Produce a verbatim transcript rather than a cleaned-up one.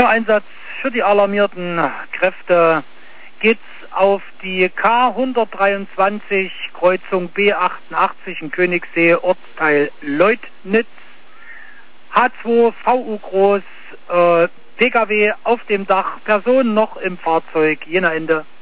Einsatz für die alarmierten Kräfte geht's auf die K hundertdreiundzwanzig Kreuzung B achtundachtzig in Königssee, Ortsteil Leutnitz. H zwei V U groß, äh, P K W auf dem Dach, Personen noch im Fahrzeug, jener Ende.